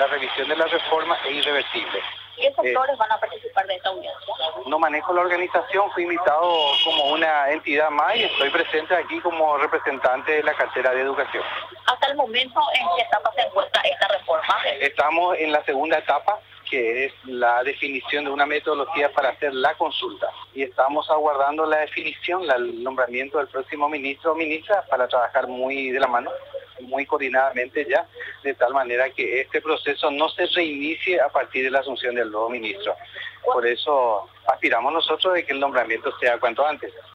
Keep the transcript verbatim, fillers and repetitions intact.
la revisión de la reforma es irreversible. ¿Qué sectores eh, van a participar de esta audiencia? No manejo la organización, fui invitado como una entidad más y estoy presente aquí como representante de la cartera de educación. Hasta el momento, ¿en qué etapa se encuentra esta reforma? Estamos en la segunda etapa, que es la definición de una metodología para hacer la consulta. Y estamos aguardando la definición, el nombramiento del próximo ministro o ministra para trabajar muy de la mano, muy coordinadamente ya, de tal manera que este proceso no se reinicie a partir de la asunción del nuevo ministro. Por eso aspiramos nosotros de que el nombramiento sea cuanto antes.